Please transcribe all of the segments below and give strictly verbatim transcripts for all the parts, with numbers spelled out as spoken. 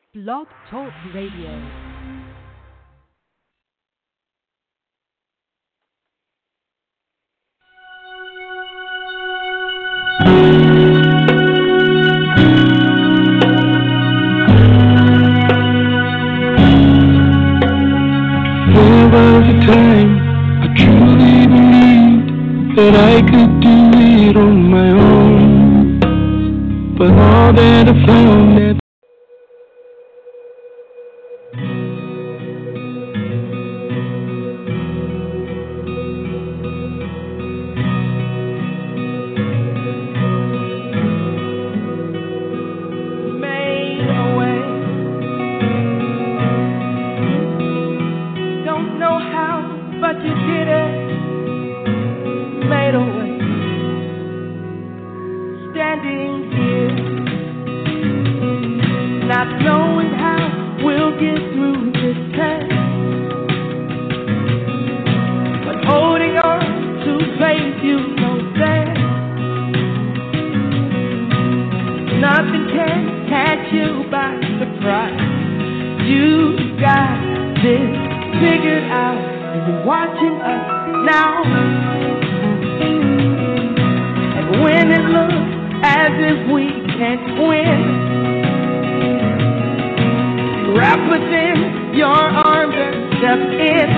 Blog Talk Radio. That I could do it on my own, but all that I found that made a way. Don't know how, but you did it. Made a way, standing here, not knowing how we'll get through this test, but holding on to faith, you know that nothing can catch you by surprise. You got this figured out, and you're watching us now. When it looks as if we can't win, wrap within your arms and step in,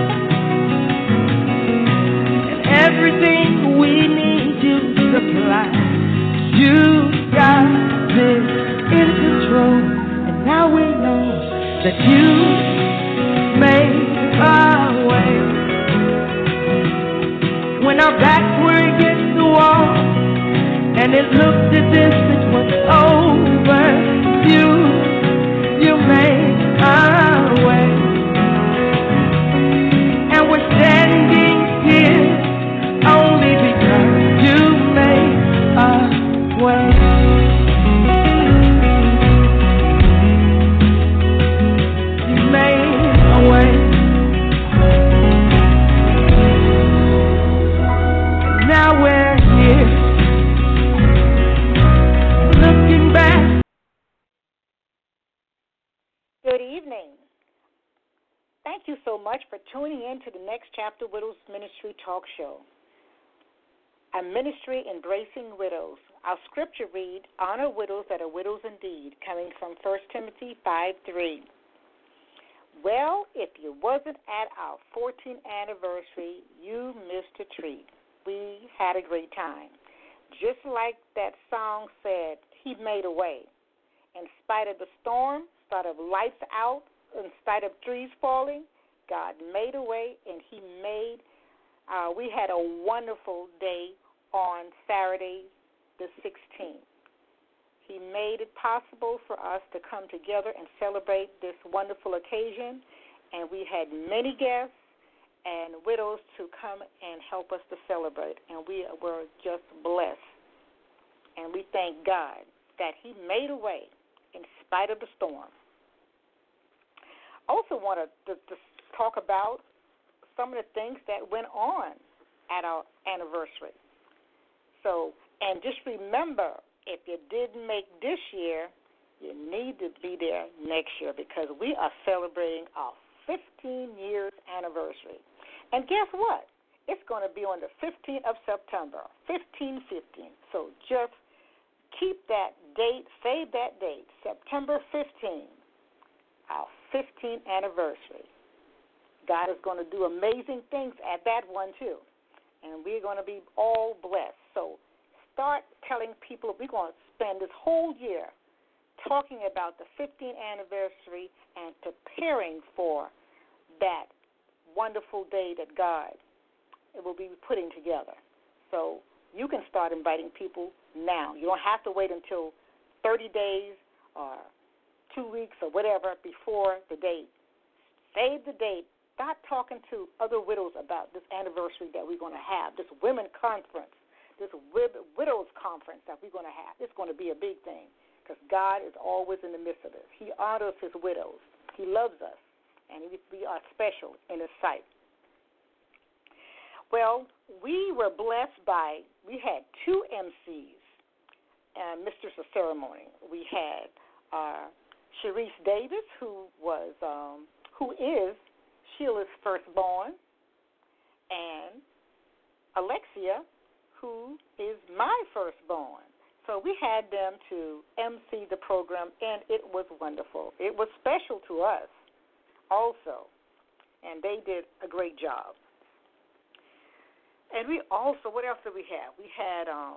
and everything we need you supply. You got this in control, and now we know that you made a way. When our backs were against the wall, and it looked as if it was over, you, you made a way. And we're standing here only because you made a way. You made a way. And now we're here. Looking back. Good evening. Thank you so much for tuning in to the Next Chapter Widows Ministry Talk Show. A ministry embracing widows. Our scripture read, honor widows that are widows indeed, coming from First Timothy five three. Well, if you wasn't at our fourteenth anniversary, you missed a treat. We had a great time. Just like that song said, he made a way. In spite of the storm, in spite of lights out, in spite of trees falling, God made a way, and he made, uh, we had a wonderful day on Saturday the sixteenth. He made it possible for us to come together and celebrate this wonderful occasion, and we had many guests and widows to come and help us to celebrate, and we were just blessed. And we thank God that he made a way in spite of the storm. Also wanted to, to talk about some of the things that went on at our anniversary. So, and just remember, if you didn't make this year, you need to be there next year because we are celebrating our fifteen years anniversary. And guess what? It's going to be on the fifteenth of September, fifteen fifteen. So just keep that date, save that date, September fifteenth, our fifteenth anniversary. God is going to do amazing things at that one, too. And we're going to be all blessed. So start telling people we're going to spend this whole year talking about the fifteenth anniversary and preparing for that wonderful day that God will be putting together. So you can start inviting people now. You don't have to wait until thirty days or two weeks or whatever before the date. Save the date. Start talking to other widows about this anniversary that we're going to have, this women conference, this widows conference that we're going to have. It's going to be a big thing because God is always in the midst of this. He honors his widows. He loves us, and we are special in his sight. Well, we were blessed by, we had two M Cs, uh, misters of ceremony. We had uh, Sharice Davis, who was um, who is Sheila's firstborn, and Alexia, who is my firstborn. So we had them to emcee the program, and it was wonderful. It was special to us also, and they did a great job. And we also, what else did we have? We had um,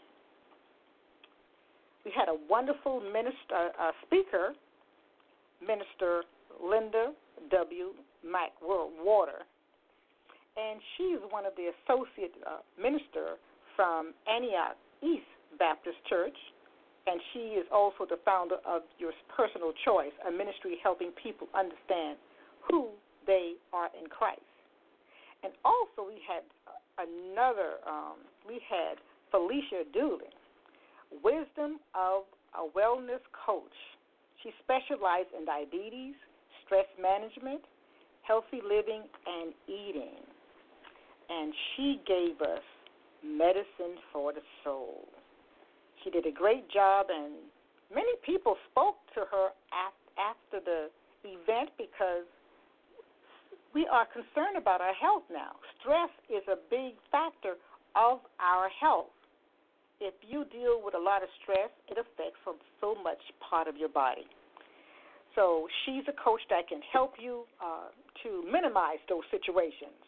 we had a wonderful minister, uh, speaker, Minister Linda W. McWhorter, and she's one of the associate uh, minister from Antioch East Baptist Church, and she is also the founder of Your Personal Choice, a ministry helping people understand who they are in Christ. And also we had another, um, we had Felicia Dooley, Wisdom of a Wellness Coach. She specialized in diabetes, stress management, healthy living, and eating. And she gave us medicine for the soul. She did a great job, and many people spoke to her after the event because we are concerned about our health now. Stress is a big factor of our health. If you deal with a lot of stress, it affects so much part of your body. So she's a coach that can help you uh, to minimize those situations.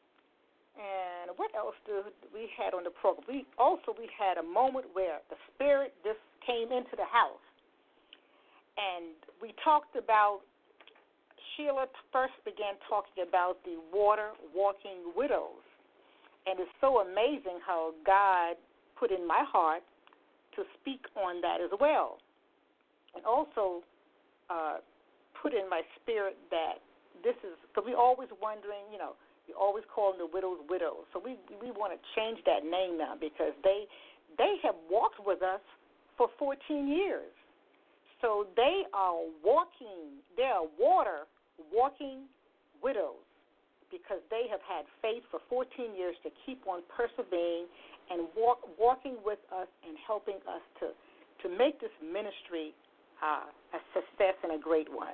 And what else did we had on the program? We also we had a moment where the Spirit just came into the house, and we talked about. Sheila first began talking about the water-walking widows, and it's so amazing how God put in my heart to speak on that as well, and also uh, put in my spirit that this is because we're always wondering, you know. We always call them the widows widows. So we we want to change that name now because they they have walked with us for fourteen years. So they are walking, they are water walking widows because they have had faith for fourteen years to keep on persevering and walk, walking with us and helping us to, to make this ministry uh, a success and a great one.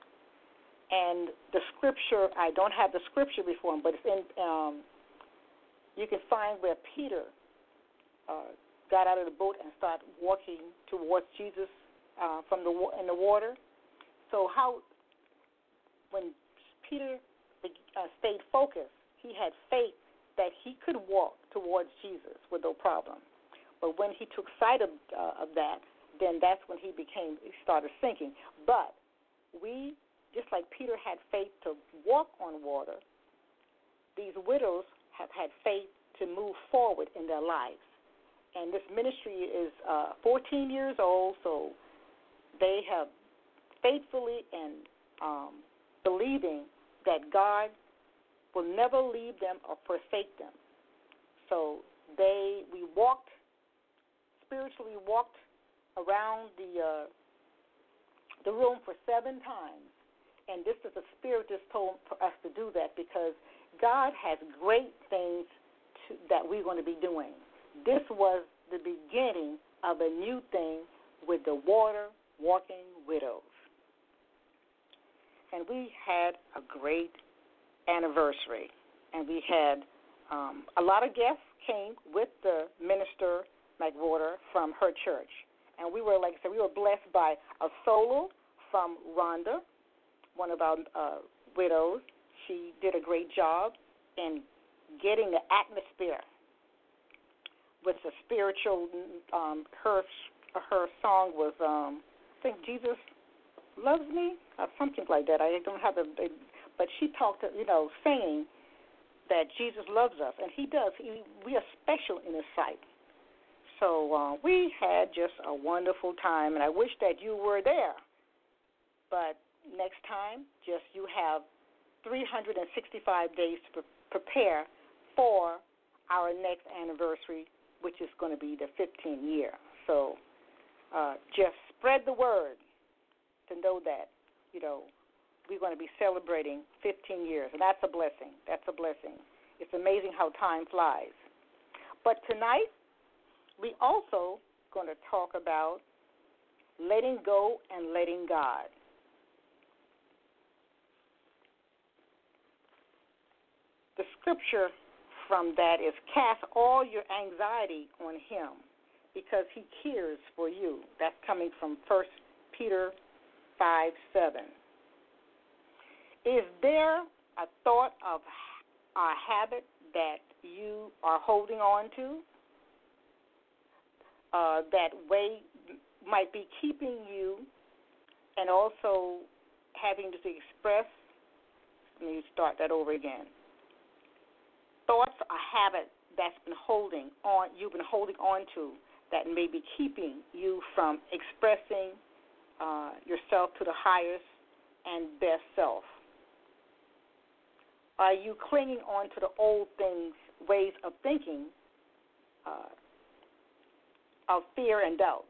And the scripture, I don't have the scripture before, but it's in, um, you can find where Peter uh, got out of the boat and started walking towards Jesus uh, from the in the water. So how, when Peter uh, stayed focused, he had faith that he could walk towards Jesus with no problem. But when he took sight of, uh, of that, then that's when he became, he started sinking. But we, just like Peter had faith to walk on water, these widows have had faith to move forward in their lives. And this ministry is uh, fourteen years old, so they have faithfully and um, believing that God will never leave them or forsake them. So they, we walked, spiritually walked around the uh, the room for seven times. And this is the Spirit just told for us to do that because God has great things to, that we're going to be doing. This was the beginning of a new thing with the water-walking widows. And we had a great anniversary. And we had um, a lot of guests came with the minister, McWhorter, from her church. And we were, like I said, we were blessed by a solo from Rhonda, one of our uh, widows. She did a great job in getting the atmosphere with the spiritual. Um, her her song was, um, I think, Jesus Loves Me, or something like that. I don't have a, but she talked, you know, saying that Jesus loves us, and He does. He, we are special in His sight. So uh, we had just a wonderful time, and I wish that you were there. But next time, just you have three hundred sixty-five days to pre- prepare for our next anniversary, which is going to be the fifteenth year. So uh, just spread the word to know that, you know, we're going to be celebrating fifteen years, and that's a blessing. That's a blessing. It's amazing how time flies. But tonight, we also going to talk about letting go and letting God. The scripture from that is cast all your anxiety on him because he cares for you. That's coming from First Peter five seven. Is there a thought of a habit that you are holding on to uh, that way might be keeping you and also having to express? Let me start that over again. Thoughts, a habit that's been holding on, you've been holding on to that may be keeping you from expressing uh, yourself to the highest and best self. Are you clinging on to the old things, ways of thinking, uh, of fear and doubts?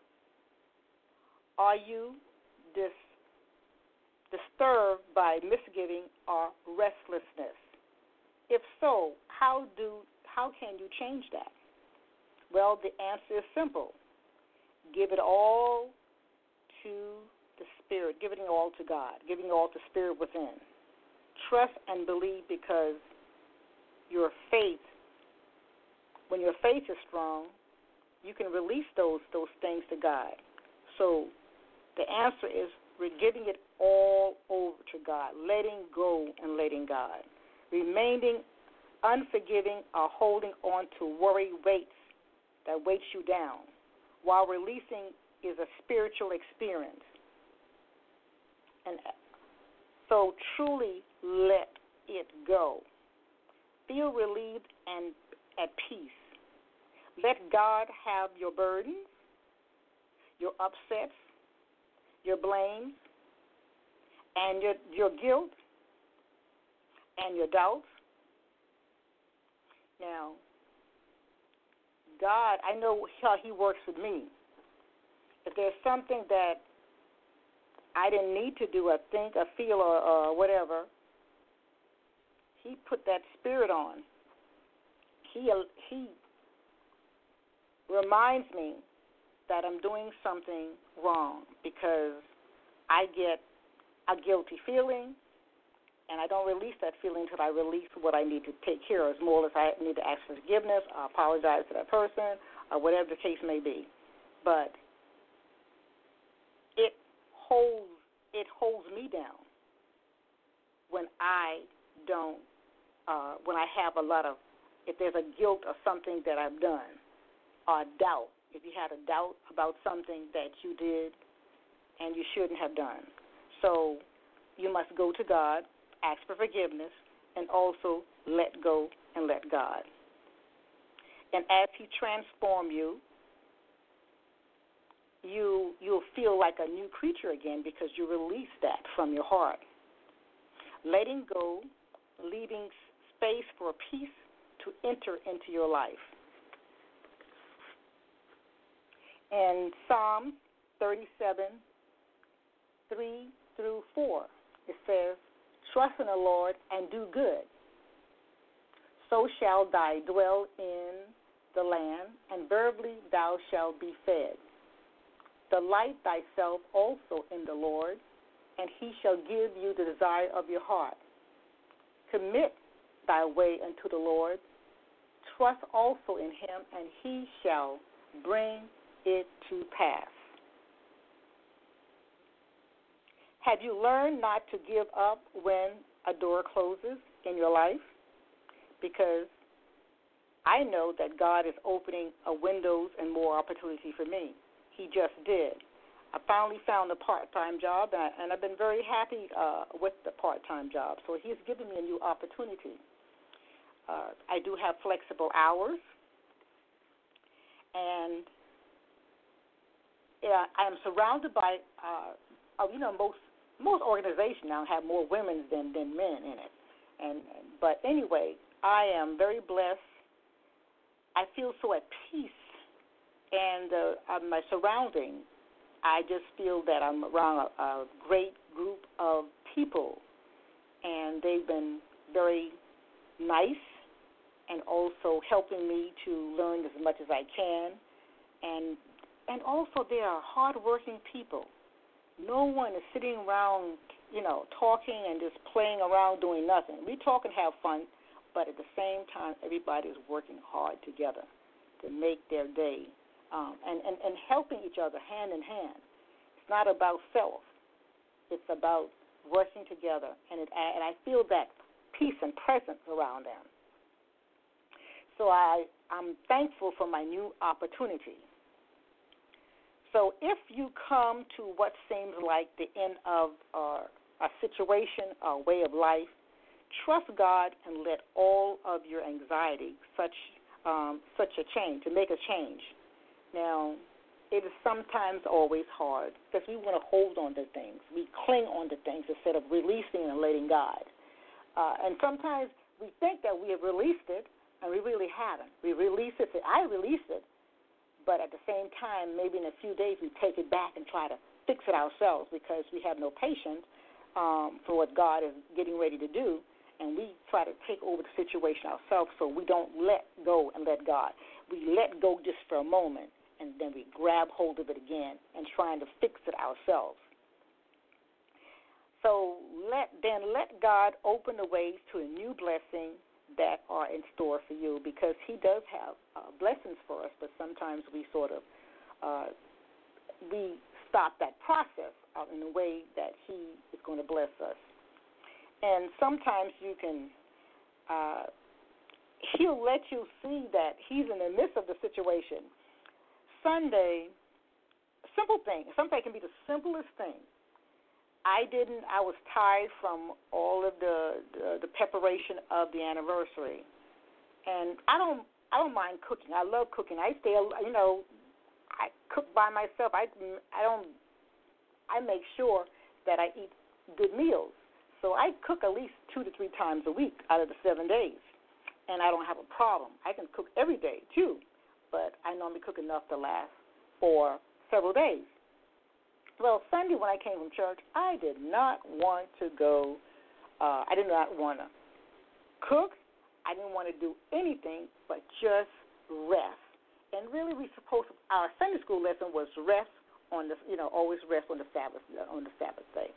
Are you dis- disturbed by misgiving or restlessness? If so, how do how can you change that? Well, the answer is simple. Give it all to the Spirit. Giving it all to God. Giving it all to Spirit within. Trust and believe, because your faith, when your faith is strong, you can release those those things to God. So the answer is we're giving it all over to God, letting go and letting God. Remaining unforgiving or holding on to worry weights that weights you down, while releasing is a spiritual experience. And so truly let it go. Feel relieved and at peace. Let God have your burdens, your upsets, your blames, and your, your guilt, and your doubts. Now, God, I know how he works with me. If there's something that I didn't need to do, or think, or feel, or, or whatever, he put that spirit on. He, he reminds me that I'm doing something wrong because I get a guilty feeling, and I don't release that feeling until I release what I need to take care of. As more as I need to ask for forgiveness, or apologize to that person, or whatever the case may be. But it holds it holds me down when I don't uh, when I have a lot of, if there's a guilt or something that I've done, or doubt. If you had a doubt about something that you did and you shouldn't have done. So you must go to God, ask for forgiveness, and also let go and let God. And as he transforms you, you, you'll feel like a new creature again because you release that from your heart. Letting go, leaving space for peace to enter into your life. In Psalm thirty-seven, three through four, it says, trust in the Lord and do good. So shall thy dwell in the land, and verily thou shalt be fed. Delight thyself also in the Lord, and he shall give you the desire of your heart. Commit thy way unto the Lord. Trust also in him, and he shall bring it to pass. Have you learned not to give up when a door closes in your life? Because I know that God is opening a windows and more opportunity for me. He just did. I finally found a part-time job, and I've been very happy uh, with the part-time job. So he's given me a new opportunity. Uh, I do have flexible hours, and yeah, I am surrounded by, uh, you know, most most organizations now have more women than, than men in it. And but anyway, I am very blessed. I feel so at peace, and uh, uh, my surroundings. I just feel that I'm around a, a great group of people, and they've been very nice and also helping me to learn as much as I can, and and also they are hardworking people. No one is sitting around, you know, talking and just playing around doing nothing. We talk and have fun, but at the same time, everybody is working hard together to make their day um, and, and, and helping each other hand in hand. It's not about self. It's about working together, and, it, and I feel that peace and presence around them. So I, I'm thankful for my new opportunity. So if you come to what seems like the end of uh, a situation, a way of life, trust God and let all of your anxiety, such um, such a change, to make a change. Now, it is sometimes always hard because we want to hold on to things. We cling on to things instead of releasing and letting God. Uh, and sometimes we think that we have released it, and we really haven't. We release it. I release it. But at the same time, maybe in a few days, we take it back and try to fix it ourselves because we have no patience um, for what God is getting ready to do, and we try to take over the situation ourselves so we don't let go and let God. We let go just for a moment, and then we grab hold of it again and trying to fix it ourselves. So let then let God open the ways to a new blessing that are in store for you, because he does have uh, blessings for us, but sometimes we sort of uh, we stop that process uh, in a way that he is going to bless us. And sometimes you can uh, he'll let you see that he's in the midst of the situation. Sunday, simple thing. Something can be the simplest thing. I didn't. I was tired from all of the, the the preparation of the anniversary, and I don't. I don't mind cooking. I love cooking. I stay. You know, I cook by myself. I. I don't. I make sure that I eat good meals. So I cook at least two to three times a week out of the seven days, and I don't have a problem. I can cook every day too, but I normally cook enough to last for several days. Well, Sunday when I came from church, I did not want to go, uh, I did not want to cook. I didn't want to do anything but just rest. And really we supposed to, our Sunday school lesson was rest on the, you know, always rest on the Sabbath, on the Sabbath day.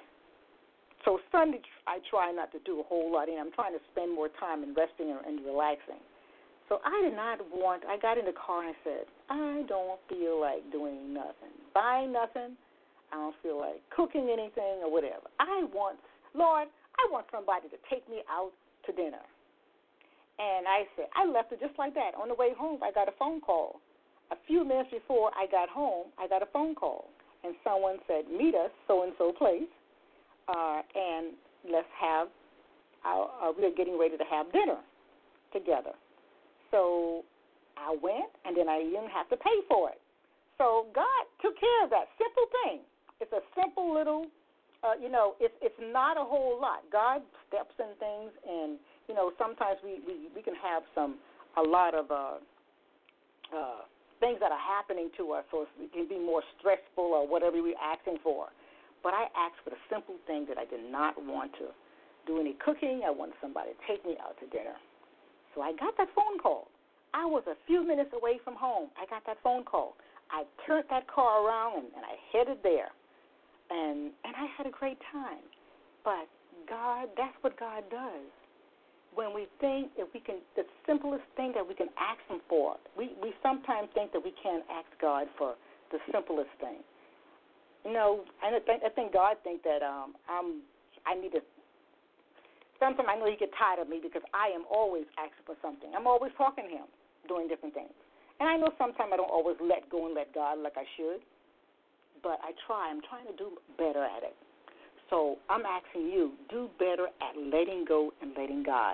So Sunday I try not to do a whole lot, and I'm trying to spend more time in resting and, and relaxing. So I did not want, I got in the car and I said, I don't feel like doing nothing, buying nothing. I don't feel like cooking anything or whatever. I want, Lord, I want somebody to take me out to dinner. And I said, I left it just like that. On the way home, I got a phone call. A few minutes before I got home, I got a phone call. And someone said, meet us so-and-so place, uh, and let's have, our, uh, we're getting ready to have dinner together. So I went, and then I didn't have to pay for it. So God took care of that simple thing. It's a simple little, uh, you know, it's it's not a whole lot. God steps in things, and, you know, sometimes we, we, we can have some, a lot of uh, uh, things that are happening to us, so it can be more stressful or whatever we're asking for. But I asked for the simple thing that I did not want to do any cooking. I wanted somebody to take me out to dinner. So I got that phone call. I was a few minutes away from home. I got that phone call. I turned that car around, and, and I headed there. And and I had a great time. But God, that's what God does. When we think if we can, the simplest thing that we can ask him for, we, we sometimes think that we can't ask God for the simplest thing. You know, I think, I think God thinks that um, I'm, I need to, sometimes I know he gets tired of me because I am always asking for something. I'm always talking to him, doing different things. And I know sometimes I don't always let go and let God like I should, but I try. I'm trying to do better at it. So I'm asking you, do better at letting go and letting God.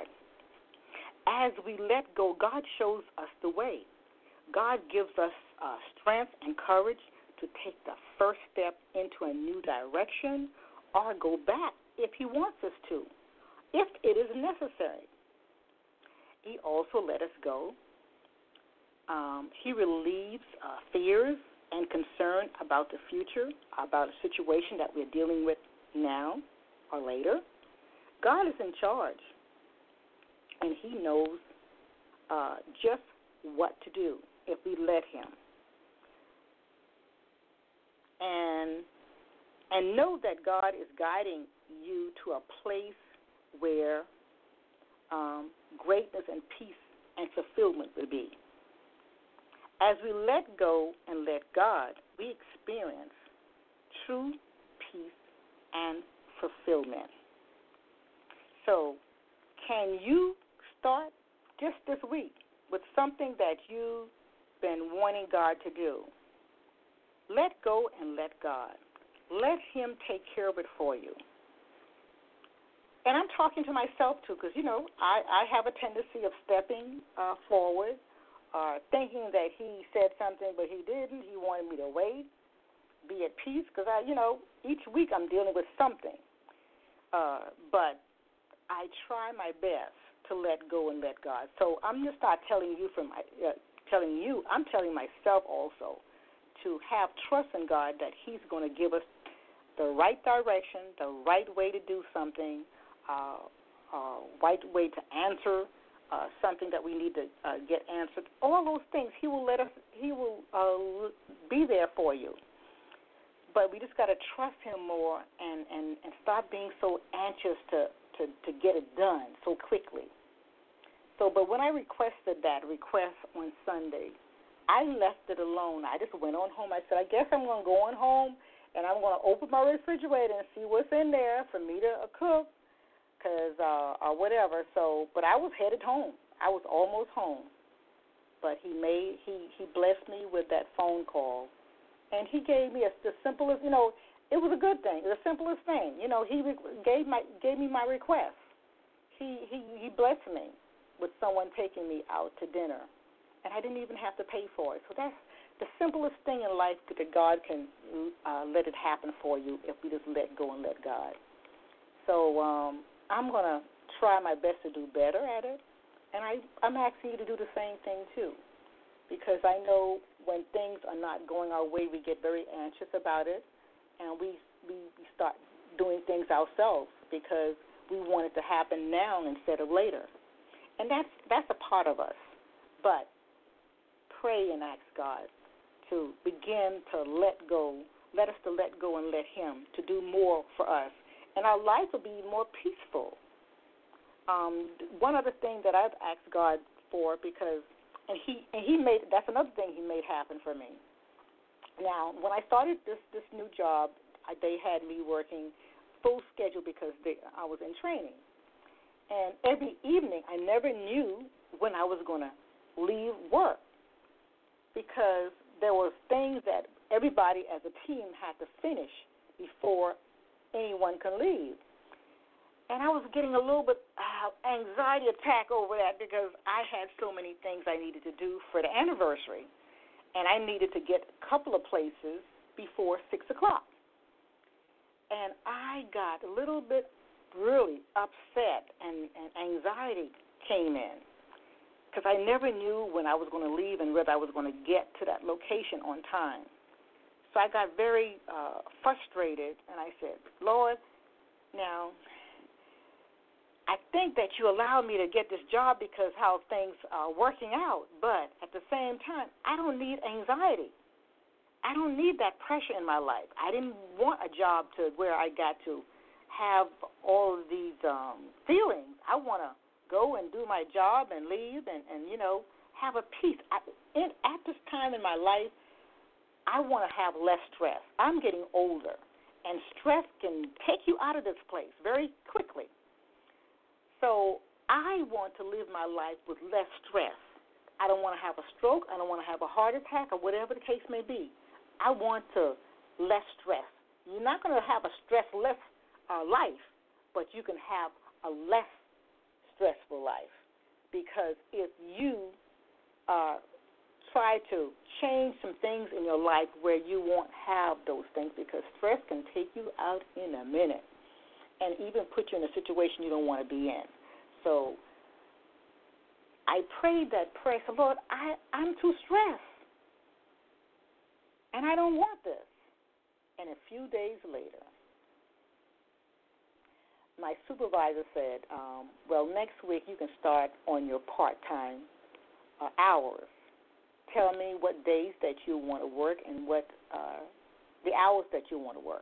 As we let go, God shows us the way. God gives us uh, strength and courage to take the first step into a new direction or go back if he wants us to, if it is necessary. He also let us go. Um, he relieves uh, fears and concern about the future, about a situation that we're dealing with now or later. God is in charge, and he knows uh, just what to do if we let him. and and know that God is guiding you to a place where um, greatness and peace and fulfillment will be. As we let go and let God, we experience true peace and fulfillment. So, can you start just this week with something that you've been wanting God to do? Let go and let God. Let Him take care of it for you. And I'm talking to myself, too, because, you know, I, I have a tendency of stepping uh, forward, uh, thinking that He said something, but He didn't. He wanted me to wait, be at peace, because, I, you know, each week I'm dealing with something. Uh, but I try my best to let go and let God. So I'm just not telling you from my, uh, telling you, I'm telling myself also to have trust in God that He's going to give us the right direction, the right way to do something, uh, uh, right way to answer uh, something that we need to uh, get answered. All those things, He will let us. He will uh, be there for you. But we just got to trust Him more and, and, and stop being so anxious to, to, to get it done so quickly. So, but when I requested that request on Sunday, I left it alone. I just went on home. I said, I guess I'm going to go on home and I'm going to open my refrigerator and see what's in there for me to uh, cook, cause uh, or whatever. So, but I was headed home. I was almost home. But he made he he blessed me with that phone call. And he gave me a, the simplest, you know, it was a good thing, the simplest thing. You know, he re- gave my gave me my request. He, he he blessed me with someone taking me out to dinner, and I didn't even have to pay for it. So that's the simplest thing in life that God can uh, let it happen for you if we just let go and let God. So um, I'm going to try my best to do better at it, and I, I'm asking you to do the same thing too, because I know when things are not going our way, we get very anxious about it, and we, we we start doing things ourselves because we want it to happen now instead of later. And that's that's a part of us. But pray and ask God to begin to let go, let us to let go and let Him to do more for us. And our life will be more peaceful. Um, one other thing that I've asked God for, because And he and he made that's another thing he made happen for me. Now, when I started this this new job, I, they had me working full schedule because they, I was in training. And every evening, I never knew when I was going to leave work because there were things that everybody as a team had to finish before anyone can leave. And I was getting a little bit uh, anxiety attack over that because I had so many things I needed to do for the anniversary, and I needed to get a couple of places before six o'clock. And I got a little bit really upset, and, and anxiety came in because I never knew when I was going to leave and whether I was going to get to that location on time. So I got very uh, frustrated, and I said, Lord, now, I think that you allowed me to get this job because how things are working out, but at the same time, I don't need anxiety. I don't need that pressure in my life. I didn't want a job to where I got to have all of these um, feelings. I want to go and do my job and leave and, and you know, have a peace. I, in, at this time in my life, I want to have less stress. I'm getting older, and stress can take you out of this place very quickly. So I want to live my life with less stress. I don't want to have a stroke. I don't want to have a heart attack or whatever the case may be. I want to less stress. You're not going to have a stressless uh, life, but you can have a less stressful life because if you uh, try to change some things in your life where you won't have those things, because stress can take you out in a minute and even put you in a situation you don't want to be in. So I prayed that prayer. So, Lord, I, I'm too stressed, and I don't want this. And a few days later, my supervisor said, um, well, next week you can start on your part-time uh, hours. Tell me what days that you want to work and what uh, the hours that you want to work.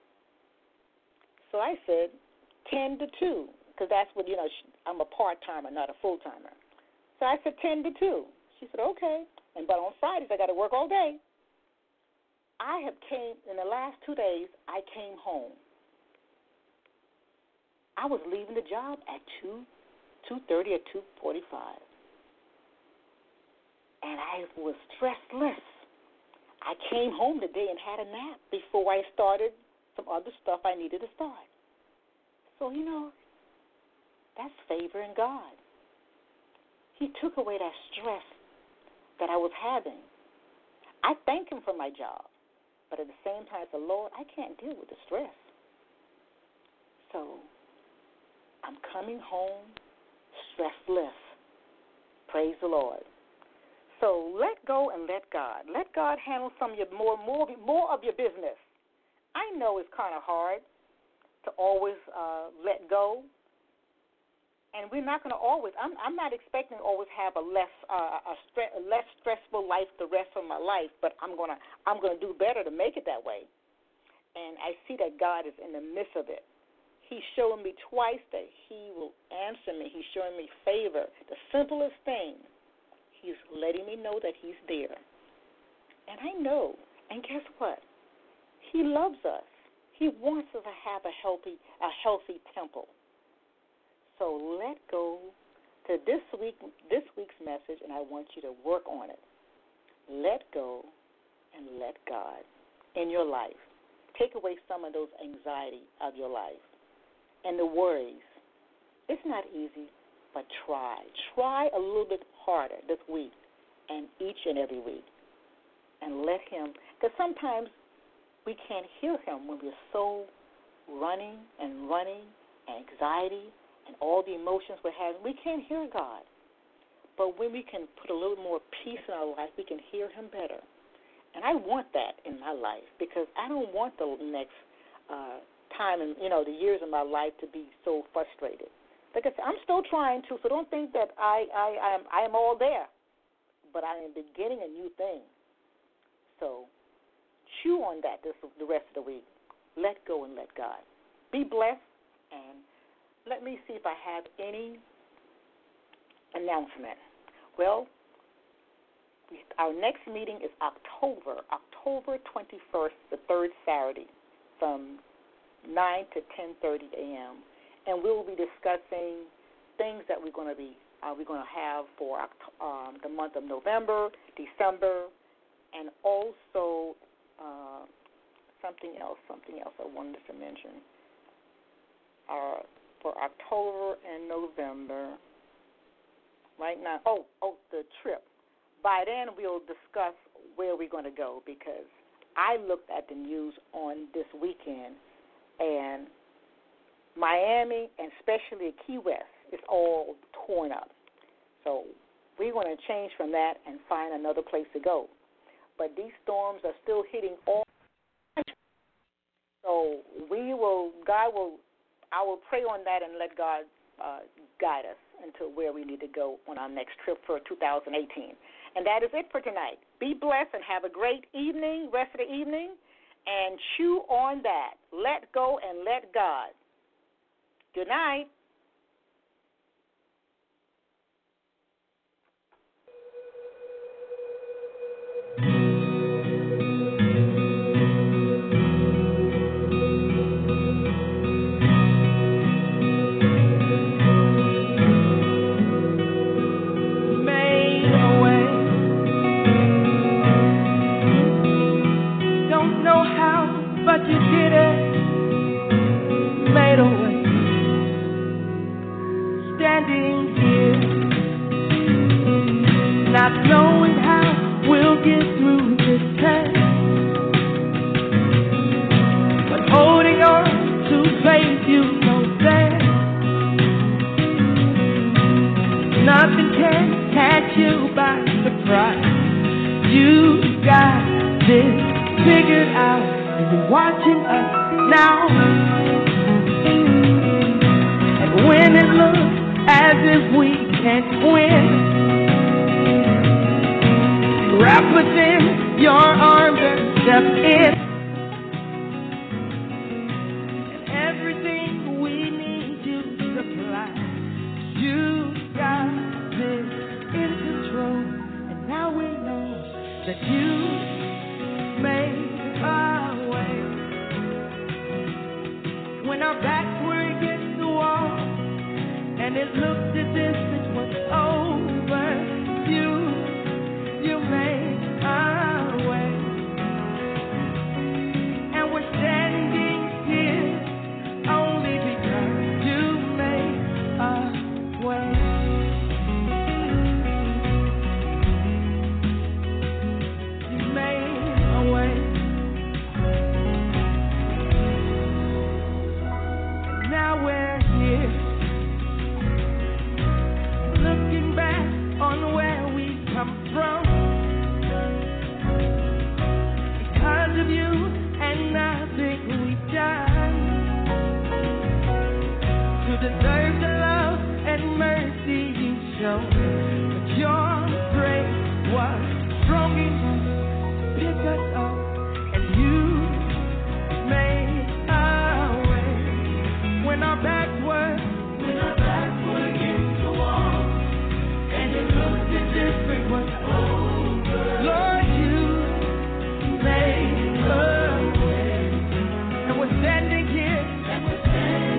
So I said ten to two, because that's what, you know, I'm a part-timer, not a full-timer. So I said ten to two. She said, okay. And but on Fridays, I got to work all day. I have came, in the last two days, I came home. I was leaving the job at two, two thirty or two forty-five. And I was stressless. I came home today and had a nap before I started some other stuff I needed to start. So, you know, that's favoring God. He took away that stress that I was having. I thank him for my job. But at the same time, I said, Lord, I can't deal with the stress. So I'm coming home stressless. Praise the Lord. So let go and let God. Let God handle some of your more, more, more of your business. I know it's kind of hard to always uh, let go. And we're not going to always, I'm, I'm not expecting to always have a less uh, a, stre- a less stressful life the rest of my life, but I'm going to I'm going to do better to make it that way. And I see that God is in the midst of it. He's showing me twice that he will answer me. He's showing me favor. The simplest thing, he's letting me know that he's there. And I know, and guess what? He loves us. He wants us to have a healthy, a healthy temple. So let go to this week, this week's message, and I want you to work on it. Let go and let God in your life. Take away some of those anxiety of your life and the worries. It's not easy, but try. Try a little bit harder this week and each and every week. And let him, because sometimes we can't hear him when we're so running and running, anxiety, and all the emotions we're having. We can't hear God. But when we can put a little more peace in our life, we can hear him better. And I want that in my life because I don't want the next uh, time and, you know, the years of my life to be so frustrated. Like I said, I'm still trying to, so don't think that I, I, I, am, I am all there. But I am beginning a new thing. So chew on that this, the rest of the week. Let go and let God. Be blessed, and let me see if I have any announcement. Well, our next meeting is October, October twenty-first, the third Saturday, from nine to ten thirty a.m., and we will be discussing things that we're going to be uh, we're going to have for um, the month of November, December, and also uh, something else, something else I wanted to mention. Uh, for October and November, right now, oh, oh, the trip. By then, we'll discuss where we're going to go because I looked at the news on this weekend, and Miami and especially Key West is all torn up. So we're going to change from that and find another place to go. But these storms are still hitting all. So we will, God will, I will pray on that and let God uh, guide us into where we need to go on our next trip for two thousand eighteen. And that is it for tonight. Be blessed and have a great evening, rest of the evening, and chew on that. Let go and let God. Good night. But you did it, made a way, standing here, not knowing how we'll get through this test, but holding on to faith you know that nothing can catch you by surprise. You got this figured out. You're watching us now, and when it looks as if we can't win, wrap within your arms and step in. When our backs were against the wall, and it looked as if it was over, you, you made our way. And we're standing here only because you made our way. You made a way. And now we're here, looking back on where we come from. Because of you and nothing we've done to deserve the love and mercy you showed. But your grace was strong enough to pick us up, and you made our way. When our backs were, when our backs were against the wall, and it looked as if it was over, Lord, you made a way. And we're standing here, and we're standing